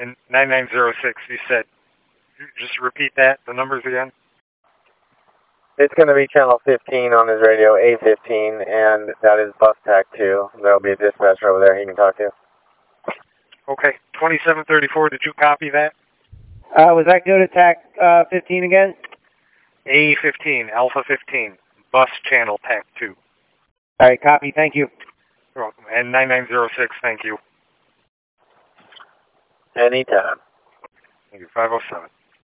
And 9906, you said, just repeat that, the numbers again? It's going to be channel 15 on his radio, A15, and that is bus TAC 2. There'll be a dispatcher over there he can talk to. Okay, 2734, did you copy that? Was that go to TAC 15 again? A15, Alpha 15, bus channel TAC 2. All right, copy, thank you. You're welcome. And 9906, thank you. Anytime. Thank you, 507.